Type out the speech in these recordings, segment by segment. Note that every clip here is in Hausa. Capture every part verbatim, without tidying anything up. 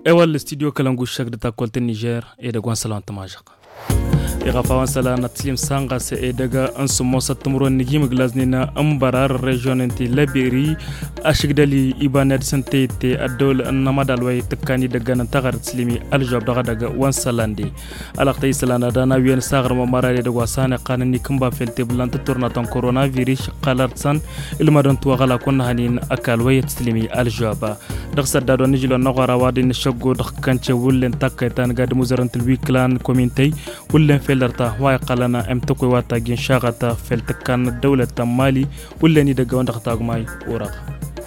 ewal studio kalangu shak da takwaltin Niger e da gwansalan tamajak e gafawan sala na tlim sanga se e daga an sumo satumro nigim glazni na ambarar region enti labiri ashigdali ibanad sante te adol namadal way takani daga nan tagar slimi aljab daga daga wan salandi alaqtay salana dana wiyen sagar mo marade daga wasane qanani kamba felte blanta torna ton coronavirus qalarsan ilmadan tuwagala kun hanin akal way slimi aljaba daga dado nijilo nagara wadin shaggo daga kanche wullen takaytan gad muzarantul wiklan community wullen felarta way qalana am tokoy wata gin shagata feltakan dawlata mali wulleni daga wanda qatagmay uraqa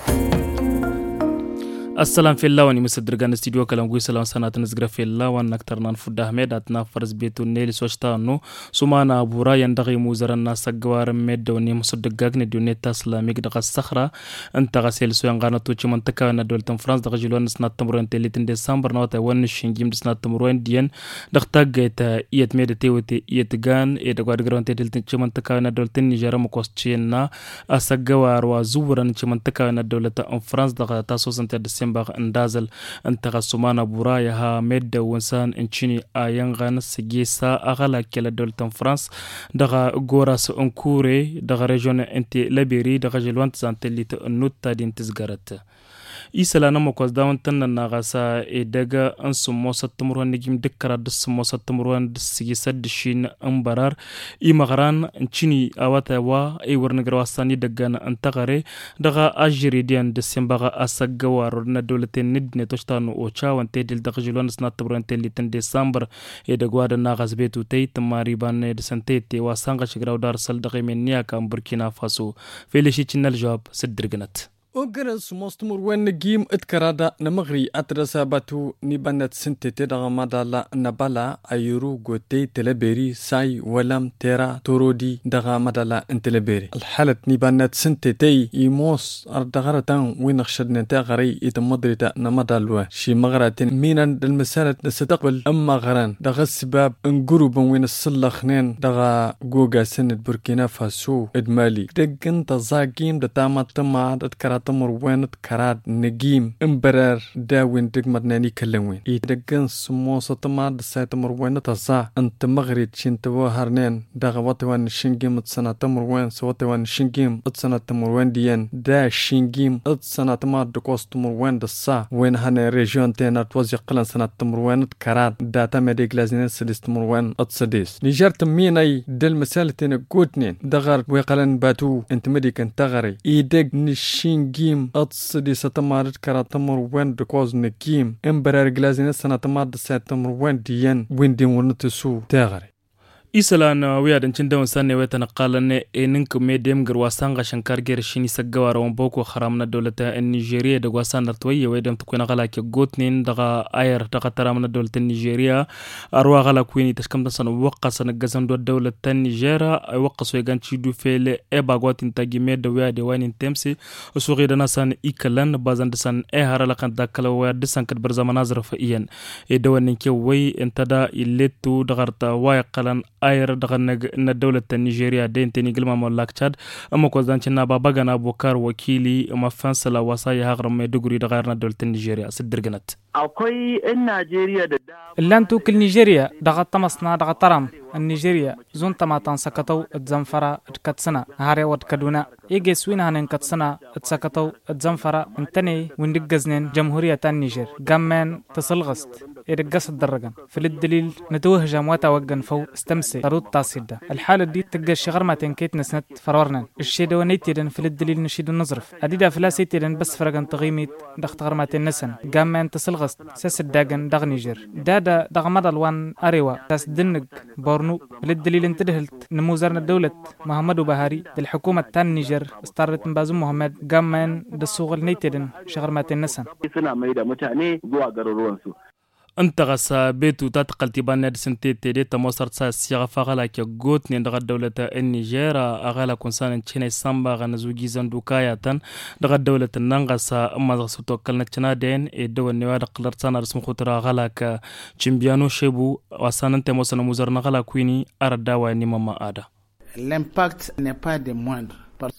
السلام في الله وني مصدر غان استوديو كلامغوي سلام سنات نزغر في الله وان نكترنا فود احمد اتنا فرز بيتو نيل سوشتانو سمانا بورا يندغي موزرنا سغوار ميد وني مصدر غاغن دوني تاسلاميك دغ الصخره انت غسيل سو غانتو تشي منطقه ندولتن فرانس دغ جلون سنات تمرون تلتين ديسمبر نوتا ون شينجيم سنات تمرون دين دغ تاغيتا يت ميد تيوتي يتغان اي دغ غرون تلتين تشي منطقه ندولتن نيجر مكوستشينا اسغوار وزورن تشي منطقه ندولتن فرانس دغ تاسو سنت باغ اندازل انتغا سمانا برايا ها ميد ونسان انشيني ايان غان سجيسا اغلا كلا دولتن فرانس دغا غوراس انكوري دغا ريجون انتي لابيري دغا جلوانت زانتليت النوتا دين تزغرت isala na mokos dawon tannan na gasa e daga an sumo satumruwan nigim dikkara da sumo satumruwan da sigi saddishin an barar i magaran chini awata wa e warna garwasani daga na antagare daga ajiri dian da sembaga asagawar na dolaten nidne toshtanu o chawan tedil daga jilon sna tumruwan telitan december e daga da na gasbetu tay tamari ban de santete wa sanga shigraw dar sal daga meniya kan burkina faso felishi chinal job siddirgnat وقرص مستمر وين نجيم اتكرادا نمغري اترسا باتو نيبانات سنتي دغا مدالا نبالا ايرو غوتي تلبيري ساي ولم تيرا تورودي دغا مدالا انتلبيري الحالة نيبانات سنتي يموس اردغرتان وين خشدنا تاغري يتمدرتا نمدالوا شي مغراتين مينان المسالة نستقبل اما غران دغا السباب انقروب وين السلخنين دغا غوغا سند بوركينا فاسو ادمالي دقن تزاقيم دتاما تما اتكرا تمر وينت كراد نجيم امبرر داوين دقمت ناني كلموين يدقن سمو ستما دساي تمر وين تزا انت مغرد شنتوا هرنين داغا واتوان شنجيم اتسانا تمر وين سواتوان شنجيم اتسانا تمر وين ديان دا شنجيم اتسانا تمر دقوس تمر وين دسا وين هاني ريجيون تينا توزي قلن سنة تمر وين كراد داتا مديق لازنين سلس تمر وين اتسديس نيجار تميناي دل مسالة تينا قوتنين دغار ويقلن باتو انت مديك انتغري يدق نشين جيم أتصدي ستمارد كراتمر وين دكوز نجيم إمبرر جلازين سنة تمارد ساتمر وين ديان وين دين ونتسو تاغري isalan wiyadan cindawan sanne wetana qalanne e nink medem garwasanga shankar ger shini sagawara on boko haramna dawlata Nigeria da gwasan nartwaye wedam tukuna gala ke gotnin daga ayar daga taramna dawlata Nigeria arwa gala kwini tashkamta san waqasan gazan do dawlata Nigeria ay waqaso ganci du fele e bagwatin tagi med wiyade wanin temse usuri dana san ikalan bazan san e harala kan dakala wiyade san kad barzamana zarfa iyan e dawanin ke way entada illetu dagarta way qalan ayar daga na dawlata Nigeria den teni gilma mallak Chad amma ko zancina babaga na bokar wakili mafansala wasa ya hagar mai duguri daga na dawlata Nigeria siddirganat akwai in Nigeria da lantu kil Nigeria daga tamasna daga taram النيجيريا زون تماتان سكتو اتزنفرا اتكتسنا هاري وات كدونا يجي سوين هنن كتسنا اتسكتو اتزنفرا انتني وندقزنين جمهورية النيجر قامن تصلغست يرقص الدرجان في الدليل نتوه جامواتا وقن فو استمسي ترود تاسيدا الحالة دي تلقى الشغر ما تنكيت نسنت فرورنا الشي دو نيتيدن في الدليل نشيد النظرف اديدا فلا سيتيدن بس فرقن تغيميت دخت غرمات النسن قامن تصلغست ساس الداقن دغ نيجر دادا دغ مدى الوان اريوا تاس دنق بورنو للدليل انتدهلت نموزرنا الدولة محمد بهاري الحكومة تان نيجر استارت بازم محمد قامن دسوغل نيتيدن شغر ما تنسن suna mai da mutane zuwa garuruwansu. انت غسا بيتو تاتقلتي باناد سنتي تيدي تموسر تسا سيغا فاغالا كي غوت نين دغا دولة النيجير اغالا كونسان تشيني سامبا غنزوجي زندوكايا تن دغا دولة النانغاسا اما غسو توكلنا تشنا دين اي دو نيواد قلرتانا رسم خطرا غالا ك تشمبيانو شيبو واسان انت موسن موزر نغالا كويني اردا واني ماما ادا. L'impact n'est pas des moindres.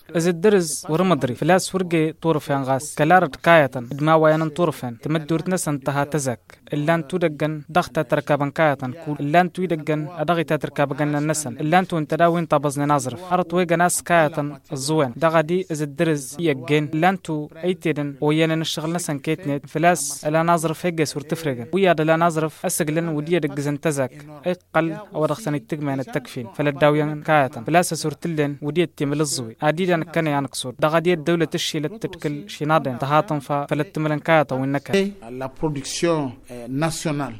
إز الدرز ورمدري فلاس ورقي طورفين غاس كلارت كايتن دما وينن طورفين تمدورت نسن تها تزك اللان تو دقن دغتا تركابن كايتن كول اللان تو دقن أدغتا تركابن النسن اللان تو انت داوين طابزن نازرف أرط ويغا ناس كايتن الزوين دغدي إز الدرز يجين اللان تو أيتيدن ويانا نشتغل نسن كيتنيت فلاس ألا نازرف هيجي سور تفرقن ويا دلا نازرف أسجلن ودي دقزن تزك أقل أو دغسن التجمع التكفين فلداوين كايتن فلاس سورتلن ودي تيمل الزوي عديدا كان ينقصود دغدي الدولة تشيل تتكل شنادن تهاتن فلتملن كايتا وينك la production nationale.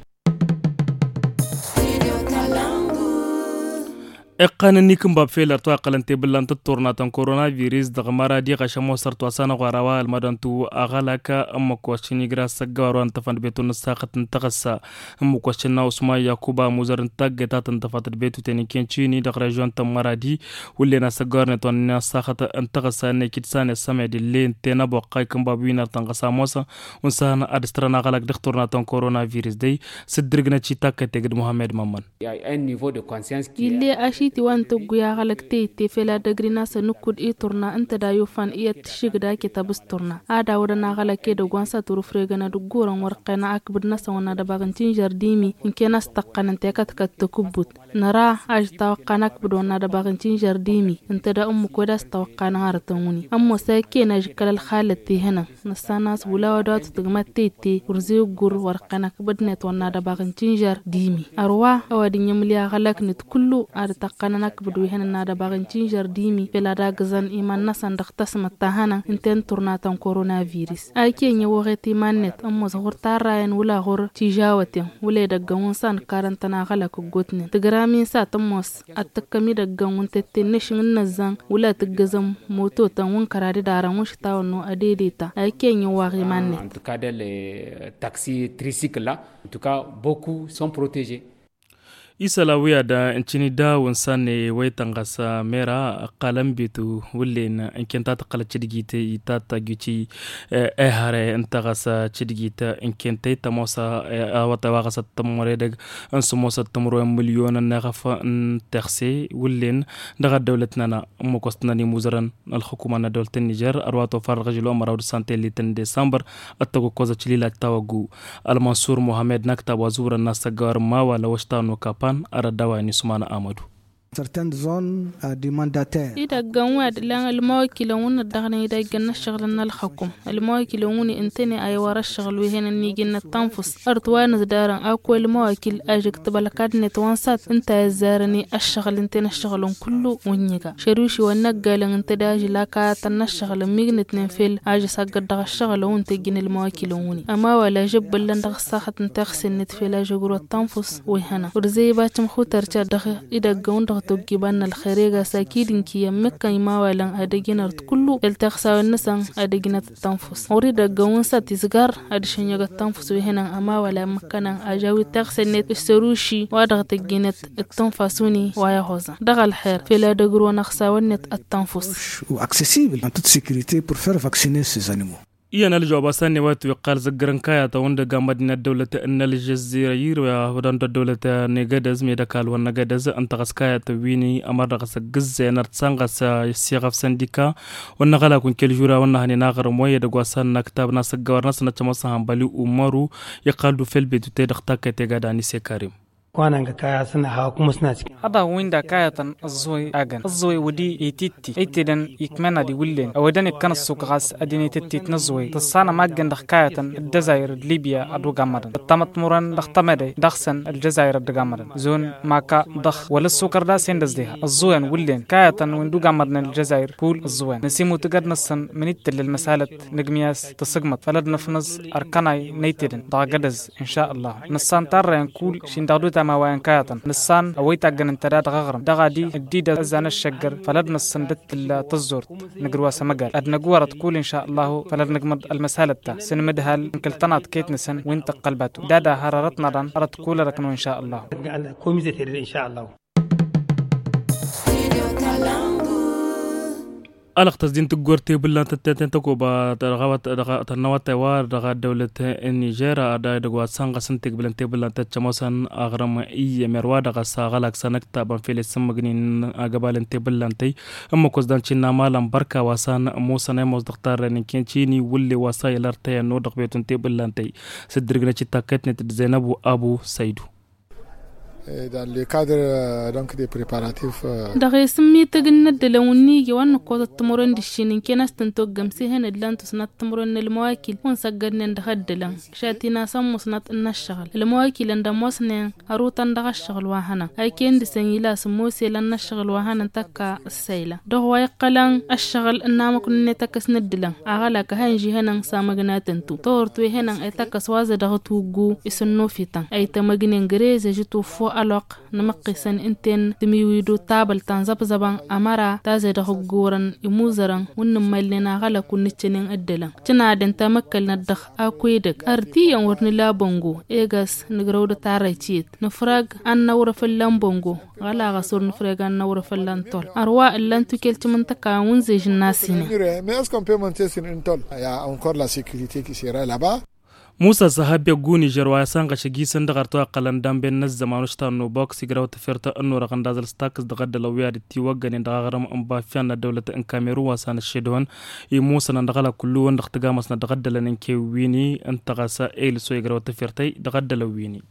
إقان نيكم باب فيلر تو أقلن تبلان تطورنا تن كورونا فيروس دغمارا دي غشمو سرتو سنة غراوا المدن تو أغلق أم كوشني غراس سجارو أنتفن بيتو نساقة تنتقص أم كوشنا وسما يعقوبا مزار نتاج تا تنتفت بيتو تاني كينشيني دغرجون تمارا دي واللي نسجار نتوان نساقة انتقص نكيد سنة سمع دي لين تنا بقاي كم بابينا تنقص موسى ونسان أدسترنا غلق دكتورنا تن كورونا فيروس دي سدرجنا تشيتاك تجد محمد ممان. ti wanto guya galakte te fela dagrina sanukud i turna anta da yofan iya tishigda ke tabus turna ada wadana galake da gwansa turu fregana du goran warqana akbidna sawana da bagantin jardimi inkena staqanan te kat kat tukubut nara aj tawqana akbidona da bagantin jardimi anta da ummu koda stawqana hartuni amma sake na jikal khalati hana nasanas wula wadat tugmatte te urzi gur warqana akbidna tonna da bagantin jardimi arwa awadin yamliya galak nit kullu ar قنناك بدو هنا نادا باغنتين جرديمي بلا داغزان إيمان ناسان دختس متاهانا انتين تورناتان كورونا فيروس اكي نيوغيتي مانت أمو زغور تاراين ولا غور تيجاوتين ولا دقاون سان كارنتنا غلق قوتنين تقرامين سات أموس التكامي دقاون تتنش من نزان ولا تقزم موتو تنون كراري دارا مش تاونو أديديتا اكي نيوغي مانت En tout cas, les taxis tricycles là, en tout cas, beaucoup sont protégés. isala wiya da incini da wansane waitangasa mera qalam bitu wullena inkenta ta qala cidigite ita ta gici e hare intagasa cidigite inkenta ta mosa awata wagasa tamore dag ansumosa tamro milyon na gafa taxi wullen daga dawlatna na mukostna ni muzaran الحكومة دولة النيجر أرواتو فرق جلو مراود سانتي لتن ديسمبر أتوقع كوزا تشليلا تاوغو المنصور محمد نكتا وزور الناس تجار ما ولا وشتانو كابان أردوا نسمان آمدو certaines zones mandataires إذا جواد لان المواكلون الدغني إذا جن الشغل الحكم المواكلون إنتني أي ورا الشغل وهنا نيجي نتنفس أرتوان زدارا أكو المواكل أجك تبلكاد نتوانسات أنت زارني الشغل إنتنا الشغلون كله ونيجا شروشي والنجال أنت داج لاكا تنا الشغل ميجنت نفيل أجي سجد دغ الشغل وأنت جن المواكلون أما ولا جب لان دغ ساحة تغسل نتفيل أجي جرو التنفس وهنا ورزي باتم خوتر دغ إذا جون دغ تجيبان الخريجة ساكيدين كي مكة يماولا أدجينا كله التخسى النسان أدجينا التنفس أريد الجوان ساتيزجار أدشين يجا التنفس وهنا أماولا مكانا أجاوي التخسى النت السروشي وأدغت الجينات التنفسوني ويا هوزا دغ الحير في لا دجرو نخسى والنت التنفس accessible en toute sécurité pour faire vacciner ces animaux. إيانا الجوابسان نوات وقال زجرن كايا توندا جامدنا الدولة أن الجزائر وهدان الدولة نجدز ميدكال ونجدز أنتقص كايا تويني أمر قص جزء نرتسانقص السياق سنديكا ونغلا كون كل جورا ونهني ناغر موية دقوسان نكتاب ناس الجوار ناس نتمسهم بلي أمرو يقالوا في البيت تدختك تجداني سكارم وانا كايا سنة حكومة سناتي هذا وين دا كايا الزوي أجن الزوي ودي يتيتي أيتدن يكمنا دي ولين أودن كان السوق غاس أديني تتي تنزوي تصانا ما جن دخ كايا الجزائر ليبيا أدو جامرن التمت مرن دخ تمدي دخسن الجزائر أدو جامرن زون ماكا دخ ولا السكر دا سندز ديها الزوين ولين كايا وين دو جامرن الجزائر كول الزوين نسيمو تقد نسن منيت للمسالة نجمياس تصقمت فلد نفنز أركاناي نيتدن دا جدز إن شاء الله نسان ترى كول شين دادو ما وين كاتن نسان أويت أجن انتداد غغرم دغادي الديدة زان الشجر فلد نسندت التزور نجروا سمجر أد نجورة تقول إن شاء الله فلد نجمد المسالة تا سنمدها الكلتنات كيت نسن وين تقلبته دادا هررتنا رن أرد تقول ركنو إن شاء الله إن شاء الله ألق تصدين تقورتي بالله تتتين تكو با ترغوات تنوات تيوار رغا دولة النيجير أدا دقوات سانغا سنتك بلنتي بالله تتشموسان أغرم إي مرواد غا ساغالك سنكتا بانفيلي سمغنين أغبال انتي باللانتي أما كوزدان چينا مالان بركا واسان موسى نيموز دختار نكين چيني ولي واسا يلارتي نو دقبيتون تي باللانتي سدرغنا چي تاكتني تدزينبو أبو سيدو dans le cadre donc des préparatifs دغه سمي تجن دلوني جوان قوة التمرن دشين كناس تنتوج جمسي هنا دلان تسنات تمرن المواكل ونسجدنا ندخل دلان شاتينا سام مسنات النشغل المواكل عند موسنا هروت عند الشغل وهنا هاي كين دسنيلا سموسي لنا الشغل وهنا تكا السيلة ده هو يقلن الشغل إنما كنا تكس ندلان أغلق هنجي هنا سامجنا تنتو تورتوي هنا أتكس واز ده توجو يسنو فيتان أي تمجنين جريز جتو فو ألوق نمقسن إنتن تميويدو تابل تنزب زبان أمارا تازي ده غورن يموزرن ونمالنا غلا كنتشنين الدلان جنادن تمكل ندخ أكويدك أرتيا ورنلا بونغو إيغاس نغرود تاريتيت نفرق أن نور فلان بونغو غلا غصور نفرق أن نور فلان طول أرواء اللان تكيلت منطقة ونزيج الناسين mais est-ce qu'on peut monter sur une tôle? Il y a encore la sécurité qui sera là-bas. موسى صحابي غوني جروايا سانغا شغي سندغرتو قلن دامبن نزمان شتانو بوكس غراو تفرتا انو رغن دازل ستاكس دغد لويا دتي وغن دغرم ام بافيان دولة ان كاميرو وسان شيدون اي موسى ندغلا كلو وند اختغامس ندغد لنن كي ويني انت غسا ايل سو غراو تفرتي دغد لويني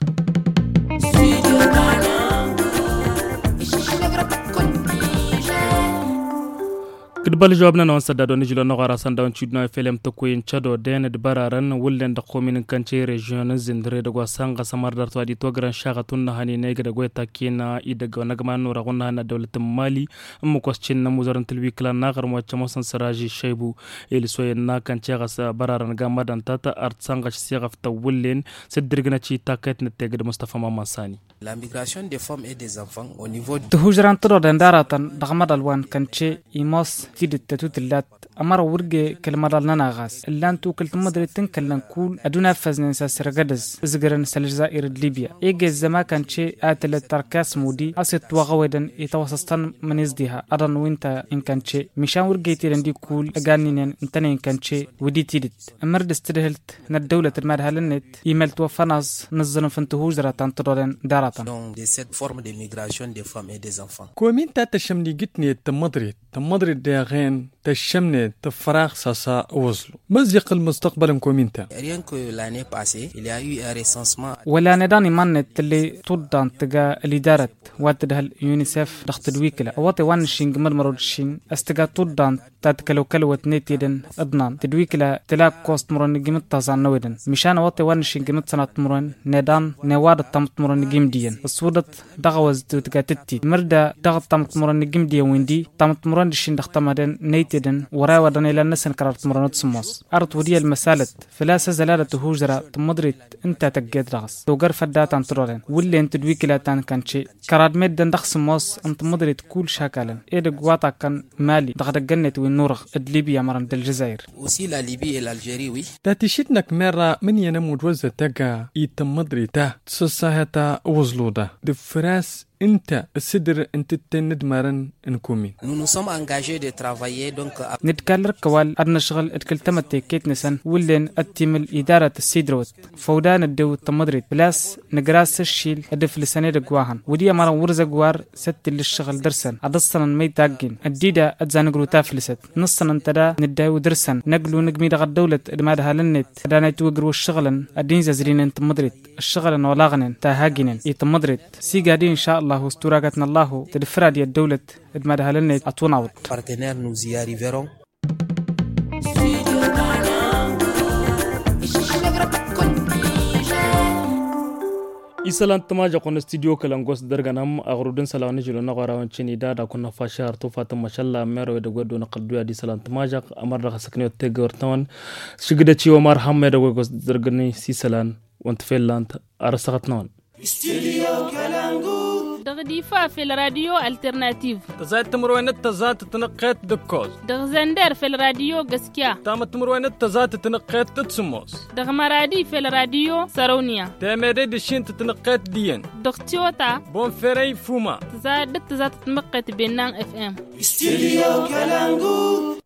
كدبال جوابنا نون سدادو نجلو نغارا ساندون تشيدنا فيلم تكوين تشادو دين دبارارن ولن دقومين كانتي ريجيون زندري دغوا سانغا سماردار توادي توغران شاغتون هاني نيغ دغوي تاكينا ايدغو نغمان نورغونا نا دولة مالي ام كوستين نموزرن تلوي كلا ناغر مو تشموسن سراجي شيبو الى سوينا كانتي غاس بارارن غامدان تاتا ارت سانغا سيغف تولين سدرغنا تشي تاكيت نتيغد مصطفى مامساني La migration des femmes et des enfants au niveau de تهجران ترو دنداراتن دغمد الوان كانتي ايموس تيد تتوتلات أمر ورجة كلمة لنا غاز اللان تو كلت مدرتين كلن كول أدونا فزن ساسرقدز زجرن سالجزائر ليبيا إيجا الزما كان شيء آتل تركاس مودي أسيت وغويدن يتوسطن من يزديها أرن وينتا إن كان شيء مشان ورجة تيرندي كول أجانين إنتني إن كان شيء ودي تيدت أمرد استدهلت ندولة المرها للنت إيميل توفناز نزلن فنتهوج دراتان ترورن داراتان. Donc de cette forme de migration des femmes et des enfants. كومين تاتشمني جتني تمدري تمدري داغين تشمني تفراغ ساسا وصلوا مزيق المستقبل كومينتا. Rien que l'année passée, il y a eu un recensement. ولا نداني منت اللي تودان تجا الإدارة واتدهل يونيسف ضغط الوكالة أوطي وان شينج مرمرود شين استجا تودان تاتكلو كلوة نيتيدن أدنان تدويكلا تلاك كوست مرون جيمت تازان نويدن مشان أوطي وان شينج جيمت سنة مرون ندان نواد التمت مرون جيم ديان الصورة دغوز تتجا تتي مردا دغط تمت مرون جيم ديان ويندي تمت مرون شين ضغط مدن نيتيدن وراء ودن إلى الناس كررت مرونات سموس أرد ودي المسالة فلاسة زلالة هوجرة تمدرت أنت تجد رغس توجر فدات عن ترورن واللي أنت دويكلا تان كان شيء كراد مدن دخ سموس أنت مدرت كل شكلا إيه دقواتا كان مالي دغد الجنة والنورغ ليبيا مرن الجزائر. Aussi la Libye et l'Algérie, oui. تاتيشتنك مرة من ينمود وزة تجا يتمدري تا تسساهتا وزلودا دفراس انت السدر انت تند مرن انكومين. Nous nous sommes engagés de travailler donc. نتكلر كوال أدنى شغل اتكلتمت كيت نسن ولين التيم إدارة السيدروت فودان الدو تمدريت بلاس نجراس الشيل هدف لسنة دقواهن ودي مرة ورزة جوار ست اللي الشغل درسن عدسنا ميت داقين الديدا أتزان جرو تافلست نصنا انتدا نداو درسن نقلو نجمي دغ الدولة دمادها للنت دانا توجرو الشغلن الدين زازرين انت مدريت الشغلن ولاغنن تاهاجنن يتمدريت سيجادي إن شاء الله استراجتنا الله تدفراد يا الدولة دمادها للنت أتوناوت. Partenaires, nous y arriverons. إسلام تماجا كون استديو كلانغوس درغنام أغرودن سلام نجلو نغارا ونشني دادا كنا فاشار توفات ما شاء الله ميرو يدغدو نقدو دي سلام تماجا أمر رخ سكنيو تيغورتون شغدا تشي ومار حمد غوغوس درغني سي سلام وانت فيلاند أرسختنون استديو كلانغو دغديفا في الراديو الترناتيف تزات تمروينت تزات تنقيت دكوز دغزندر في الراديو غسكيا تامت تمروينت تزات تنقيت تتسموس دغمرادي في الراديو سارونيا تامري دشين تنقيت ديان دغتيوتا بون فيري فوما تزات تزات تنقيت بينان اف ام استديو كلانغو